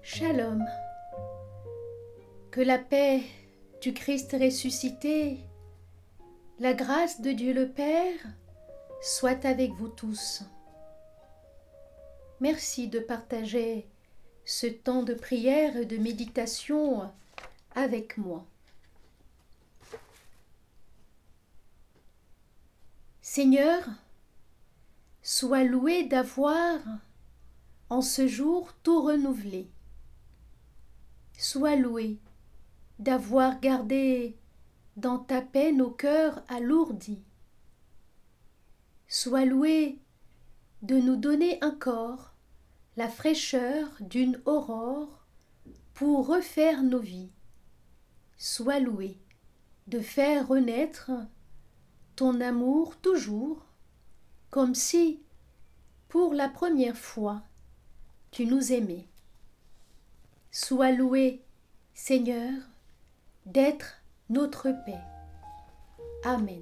Shalom. Que la paix du Christ ressuscité, la grâce de Dieu le Père, soit avec vous tous. Merci de partager ce temps de prière et de méditation avec moi. Seigneur, sois loué d'avoir en ce jour tout renouvelé. Sois loué d'avoir gardé dans ta paix nos cœurs alourdis. Sois loué de nous donner encore la fraîcheur d'une aurore pour refaire nos vies. Sois loué de faire renaître ton amour toujours, comme si, pour la première fois, tu nous aimais. Sois loué, Seigneur, d'être notre paix. Amen.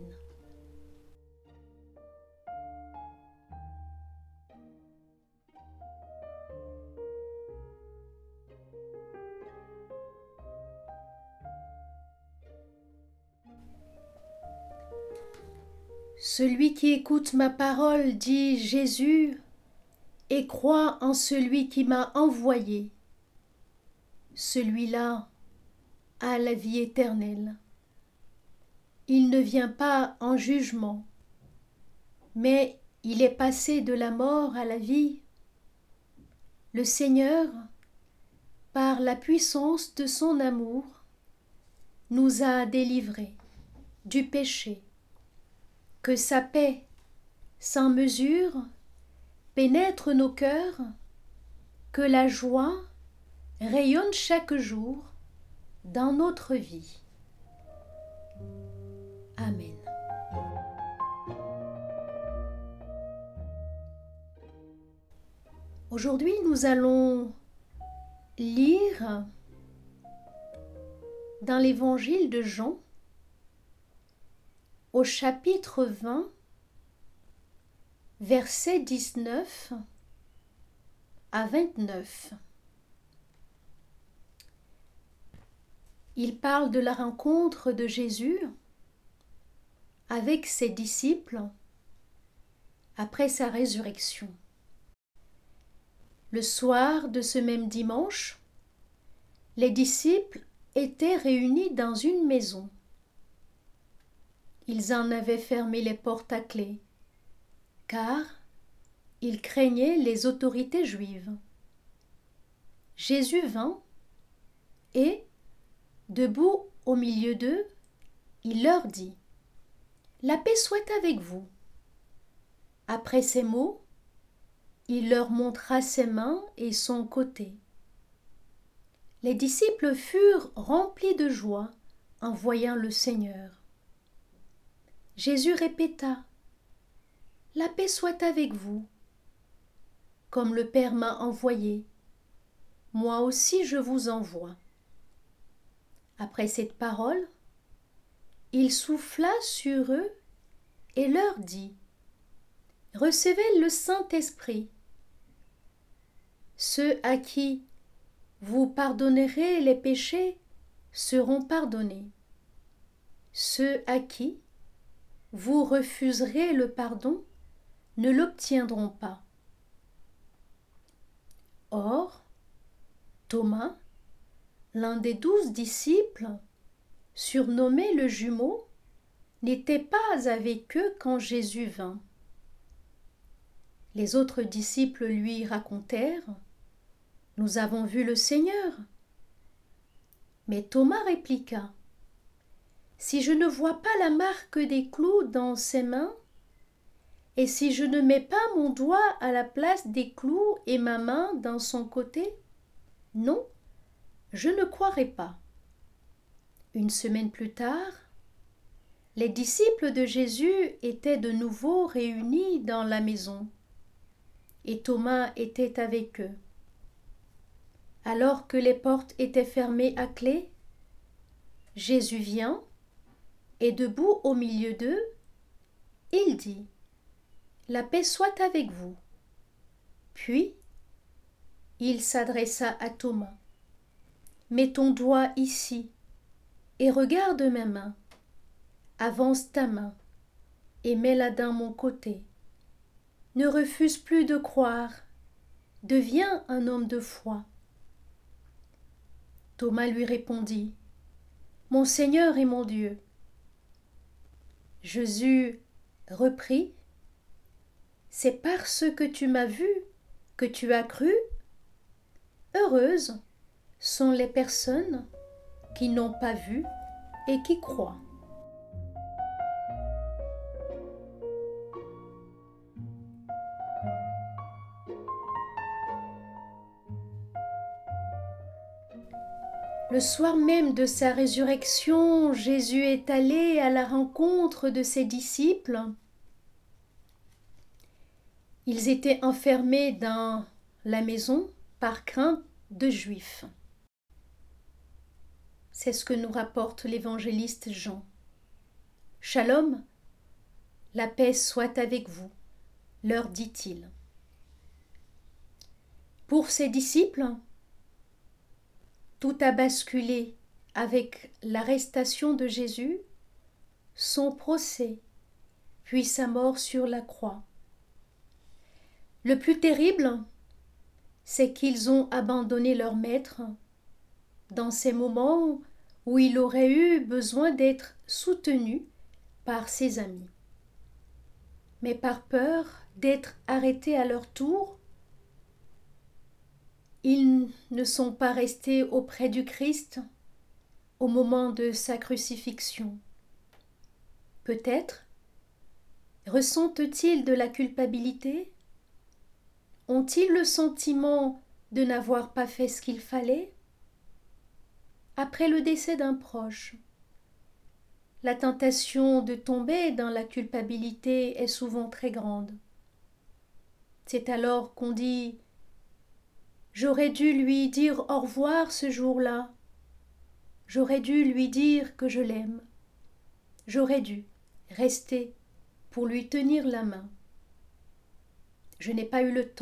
Celui qui écoute ma parole, dit Jésus, et croit en celui qui m'a envoyé, celui-là a la vie éternelle. Il ne vient pas en jugement, mais il est passé de la mort à la vie. Le Seigneur, par la puissance de son amour, nous a délivrés du péché. Que sa paix, sans mesure, pénètre nos cœurs, que la joie rayonne chaque jour dans notre vie. Amen. Aujourd'hui, nous allons lire dans l'évangile de Jean, au chapitre 20, versets 19 à 29. Il parle de la rencontre de Jésus avec ses disciples après sa résurrection. Le soir de ce même dimanche, les disciples étaient réunis dans une maison. Ils en avaient fermé les portes à clé, car ils craignaient les autorités juives. Jésus vint et, debout au milieu d'eux, il leur dit : « La paix soit avec vous. » Après ces mots, il leur montra ses mains et son côté. Les disciples furent remplis de joie en voyant le Seigneur. Jésus répéta : « La paix soit avec vous. Comme le Père m'a envoyé, moi aussi je vous envoie. » Après cette parole, il souffla sur eux et leur dit : « Recevez le Saint-Esprit. Ceux à qui vous pardonnerez les péchés seront pardonnés. Ceux à qui vous refuserez le pardon ne l'obtiendront pas. » Or, Thomas, l'un des 12 disciples, surnommé le jumeau, n'était pas avec eux quand Jésus vint. Les autres disciples lui racontèrent : « Nous avons vu le Seigneur. » Mais Thomas répliqua : « Si je ne vois pas la marque des clous dans ses mains, et si je ne mets pas mon doigt à la place des clous et ma main dans son côté, non, je ne croirai pas. » Une semaine plus tard, les disciples de Jésus étaient de nouveau réunis dans la maison, et Thomas était avec eux. Alors que les portes étaient fermées à clé, Jésus vient, et debout au milieu d'eux, il dit : « La paix soit avec vous. » Puis, il s'adressa à Thomas. « Mets ton doigt ici et regarde ma main. Avance ta main et mets-la dans mon côté. Ne refuse plus de croire. Deviens un homme de foi. » Thomas lui répondit, « Mon Seigneur et mon Dieu. » Jésus reprit, « C'est parce que tu m'as vu que tu as cru. Heureuses sont les personnes qui n'ont pas vu et qui croient. » Le soir même de sa résurrection, Jésus est allé à la rencontre de ses disciples. Ils étaient enfermés dans la maison par crainte de Juifs. C'est ce que nous rapporte l'évangéliste Jean. « Shalom, la paix soit avec vous, leur dit-il. » Pour ses disciples, tout a basculé avec l'arrestation de Jésus, son procès, puis sa mort sur la croix. Le plus terrible, c'est qu'ils ont abandonné leur maître dans ces moments où il aurait eu besoin d'être soutenu par ses amis. Mais par peur d'être arrêtés à leur tour, ils ne sont pas restés auprès du Christ au moment de sa crucifixion. Peut-être ressentent-ils de la culpabilité? Ont-ils le sentiment de n'avoir pas fait ce qu'il fallait? Après le décès d'un proche, la tentation de tomber dans la culpabilité est souvent très grande. C'est alors qu'on dit « J'aurais dû lui dire au revoir ce jour-là. J'aurais dû lui dire que je l'aime. J'aurais dû rester pour lui tenir la main. Je n'ai pas eu le temps. »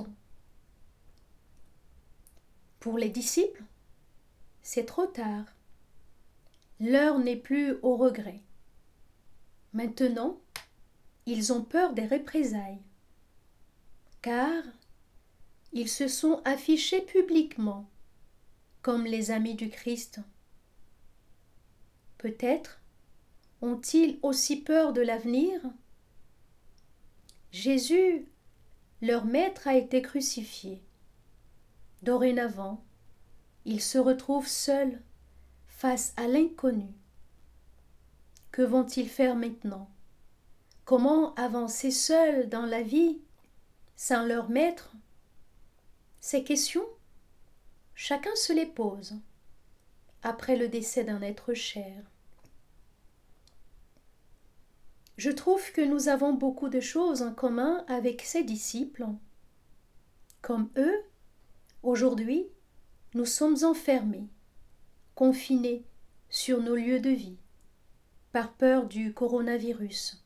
Pour les disciples, c'est trop tard. L'heure n'est plus au regret. Maintenant, ils ont peur des représailles, car ils se sont affichés publiquement comme les amis du Christ. Peut-être ont-ils aussi peur de l'avenir? Jésus, leur maître, a été crucifié. Dorénavant, ils se retrouvent seuls face à l'inconnu. Que vont-ils faire maintenant? Comment avancer seuls dans la vie, sans leur maître? Ces questions, chacun se les pose après le décès d'un être cher. Je trouve que nous avons beaucoup de choses en commun avec ces disciples. Comme eux, aujourd'hui, nous sommes enfermés, confinés sur nos lieux de vie, par peur du coronavirus.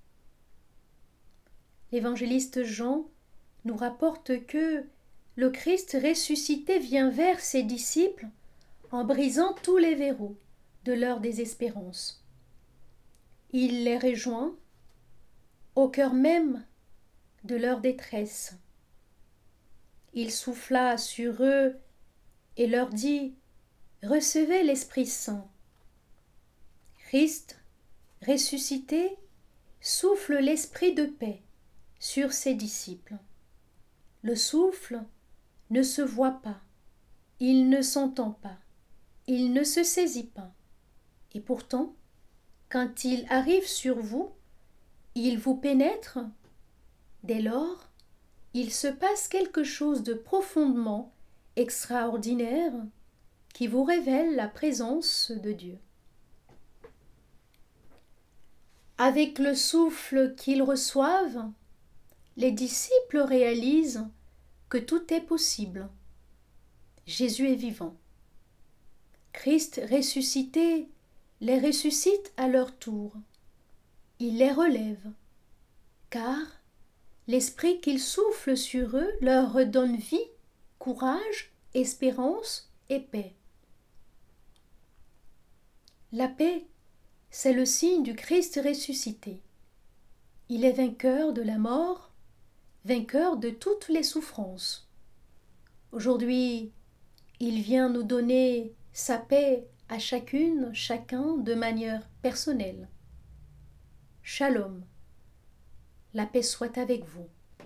L'évangéliste Jean nous rapporte que le Christ ressuscité vient vers ses disciples en brisant tous les verrous de leur désespérance. Il les rejoint au cœur même de leur détresse. Il souffla sur eux et leur dit « Recevez l'Esprit Saint ». Christ, ressuscité, souffle l'esprit de paix sur ses disciples. Le souffle ne se voit pas, il ne s'entend pas, il ne se saisit pas. Et pourtant, quand il arrive sur vous, il vous pénètre. Dès lors, il se passe quelque chose de profondément extraordinaire qui vous révèle la présence de Dieu. Avec le souffle qu'ils reçoivent, les disciples réalisent que tout est possible. Jésus est vivant. Christ ressuscité les ressuscite à leur tour. Il les relève, car l'esprit qu'il souffle sur eux leur redonne vie courage, espérance et paix. La paix, c'est le signe du Christ ressuscité. Il est vainqueur de la mort, vainqueur de toutes les souffrances. Aujourd'hui, il vient nous donner sa paix à chacune, chacun de manière personnelle. Shalom, la paix soit avec vous.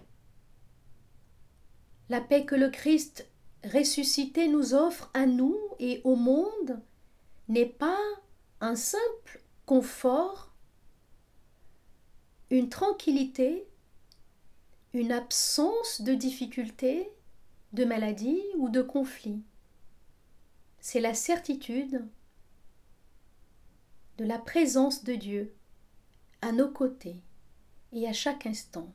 La paix que le Christ ressuscité nous offre à nous et au monde n'est pas un simple confort, une tranquillité, une absence de difficultés, de maladies ou de conflits. C'est la certitude de la présence de Dieu à nos côtés et à chaque instant.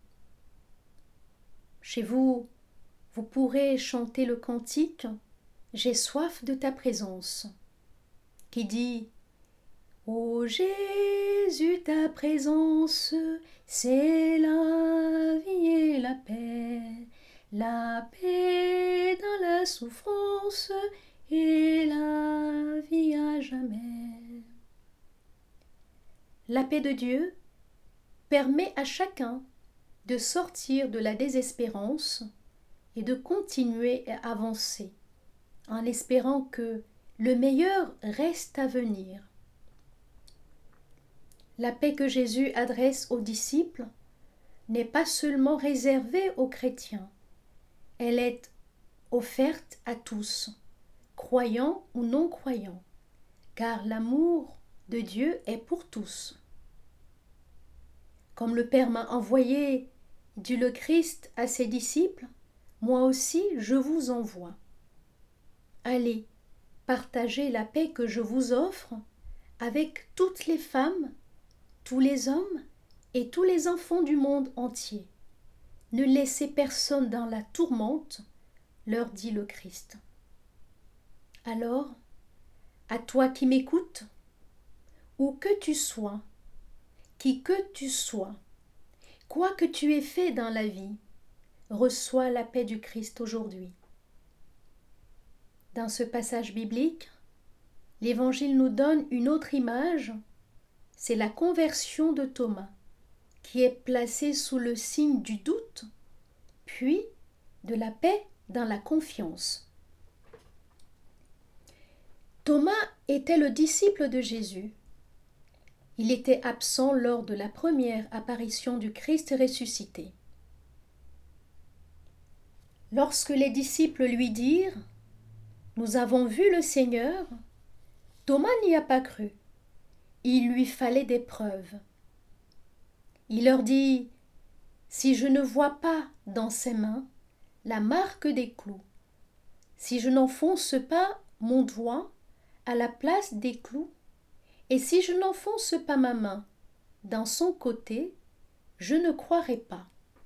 Chez vous, vous pourrez chanter le cantique « J'ai soif de ta présence » qui dit « Ô Jésus, ta présence, c'est la vie et la paix dans la souffrance et la vie à jamais. » La paix de Dieu permet à chacun de sortir de la désespérance et de continuer à avancer en espérant que le meilleur reste à venir. La paix que Jésus adresse aux disciples n'est pas seulement réservée aux chrétiens, elle est offerte à tous, croyants ou non croyants, car l'amour de Dieu est pour tous. Comme le Père m'a envoyé, dit le Christ à ses disciples, moi aussi je vous envoie. Allez, partagez la paix que je vous offre avec toutes les femmes, tous les hommes et tous les enfants du monde entier. Ne laissez personne dans la tourmente, leur dit le Christ. Alors, à toi qui m'écoutes, où que tu sois, qui que tu sois, quoi que tu aies fait dans la vie, reçois la paix du Christ aujourd'hui. Dans ce passage biblique, l'Évangile nous donne une autre image, c'est la conversion de Thomas, qui est placée sous le signe du doute, puis de la paix dans la confiance. Thomas était le disciple de Jésus. Il était absent lors de la première apparition du Christ ressuscité. Lorsque les disciples lui dirent « Nous avons vu le Seigneur », Thomas n'y a pas cru. Il lui fallait des preuves. Il leur dit « Si je ne vois pas dans ses mains la marque des clous, si je n'enfonce pas mon doigt à la place des clous, et si je n'enfonce pas ma main dans son côté, je ne croirai pas. »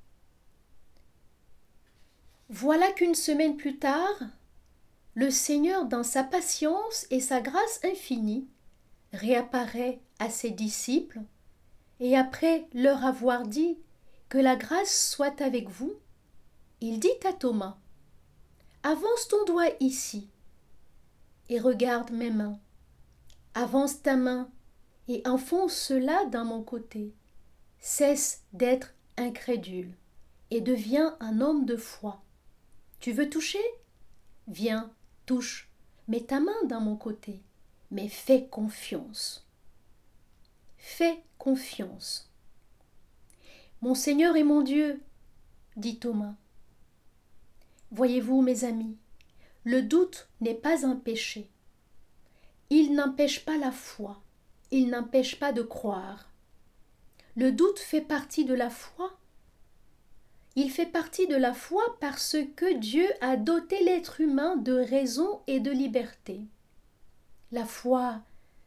Voilà qu'une semaine plus tard, le Seigneur, dans sa patience et sa grâce infinie, réapparaît à ses disciples et après leur avoir dit que la grâce soit avec vous, il dit à Thomas « Avance ton doigt ici et regarde mes mains. Avance ta main et enfonce-la dans mon côté. Cesse d'être incrédule et deviens un homme de foi. Tu veux toucher? Viens, touche, mets ta main dans mon côté, mais fais confiance. Fais confiance. Mon Seigneur et mon Dieu, dit Thomas. Voyez-vous, mes amis, le doute n'est pas un péché. Il n'empêche pas la foi, il n'empêche pas de croire. Le doute fait partie de la foi. Il fait partie de la foi parce que Dieu a doté l'être humain de raison et de liberté. La foi,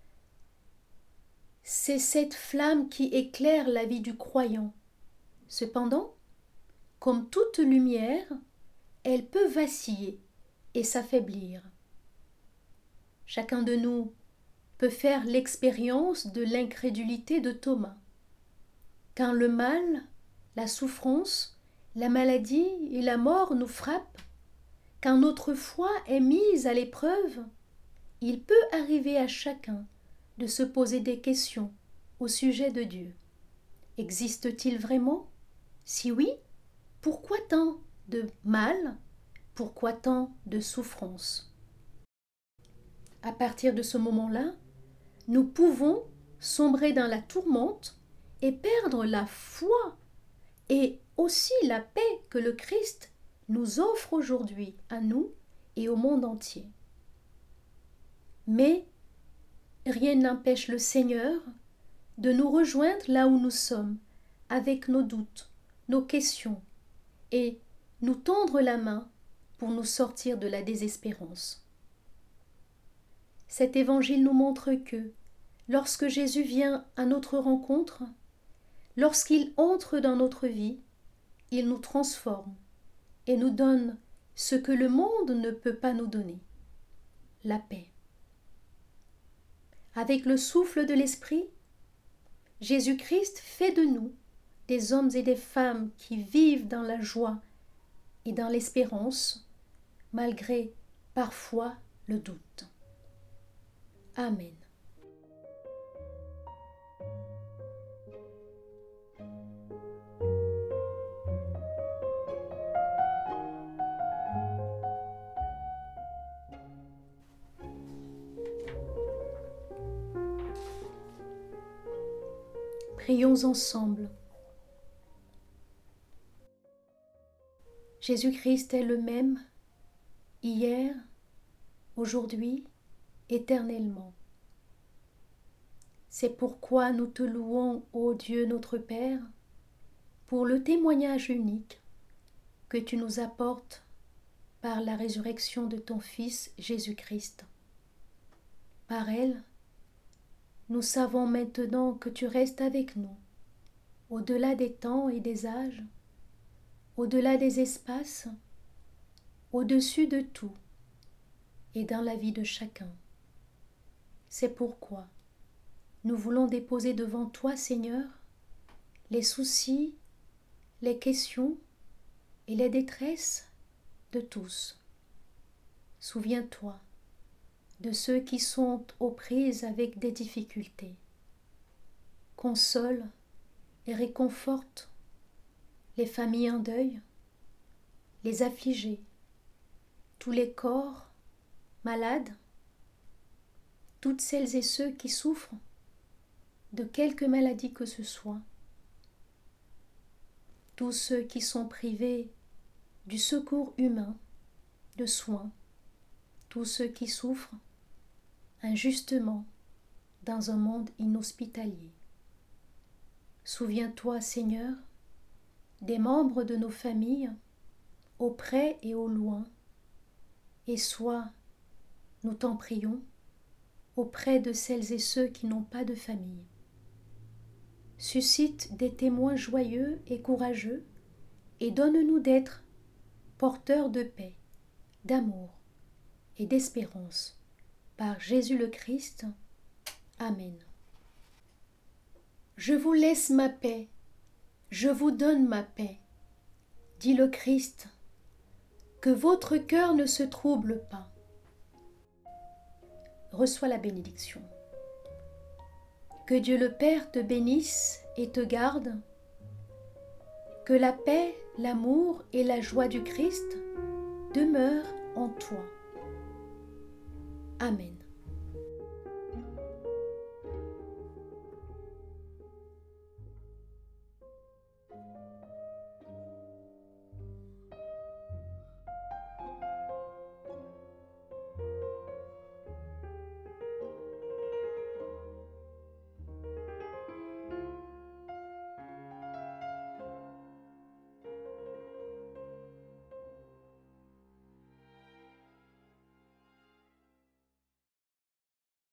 c'est cette flamme qui éclaire la vie du croyant. Cependant, comme toute lumière, elle peut vaciller et s'affaiblir. Chacun de nous peut faire l'expérience de l'incrédulité de Thomas. Quand le mal, la souffrance, la maladie et la mort nous frappent, quand notre foi est mise à l'épreuve, il peut arriver à chacun de se poser des questions au sujet de Dieu. Existe-t-il vraiment? Si oui, pourquoi tant de mal? Pourquoi tant de souffrance? À partir de ce moment-là, nous pouvons sombrer dans la tourmente et perdre la foi et aussi la paix que le Christ nous offre aujourd'hui à nous et au monde entier. Mais rien n'empêche le Seigneur de nous rejoindre là où nous sommes, avec nos doutes, nos questions, et nous tendre la main pour nous sortir de la désespérance. Cet évangile nous montre que, lorsque Jésus vient à notre rencontre, lorsqu'il entre dans notre vie, il nous transforme et nous donne ce que le monde ne peut pas nous donner, la paix. Avec le souffle de l'Esprit, Jésus-Christ fait de nous des hommes et des femmes qui vivent dans la joie et dans l'espérance, malgré parfois le doute. Amen. Prions ensemble. Jésus-Christ est le même, hier, aujourd'hui, éternellement. C'est pourquoi nous te louons, ô Dieu notre Père, pour le témoignage unique que tu nous apportes par la résurrection de ton Fils Jésus-Christ. Par elle, nous savons maintenant que tu restes avec nous, au-delà des temps et des âges, au-delà des espaces, au-dessus de tout et dans la vie de chacun. C'est pourquoi nous voulons déposer devant toi, Seigneur, les soucis, les questions et les détresses de tous. Souviens-toi de ceux qui sont aux prises avec des difficultés. Console et réconforte les familles en deuil, les affligés, tous les corps malades, toutes celles et ceux qui souffrent de quelque maladie que ce soit, tous ceux qui sont privés du secours humain, de soins, tous ceux qui souffrent injustement dans un monde inhospitalier. Souviens-toi, Seigneur, des membres de nos familles, au près et au loin, et sois, nous t'en prions, auprès de celles et ceux qui n'ont pas de famille. Suscite des témoins joyeux et courageux, et donne-nous d'être porteurs de paix, d'amour et d'espérance. Par Jésus le Christ. Amen. Je vous laisse ma paix, je vous donne ma paix, dit le Christ, que votre cœur ne se trouble pas. Reçois la bénédiction. Que Dieu le Père te bénisse et te garde, que la paix, l'amour et la joie du Christ demeurent en toi. Amen.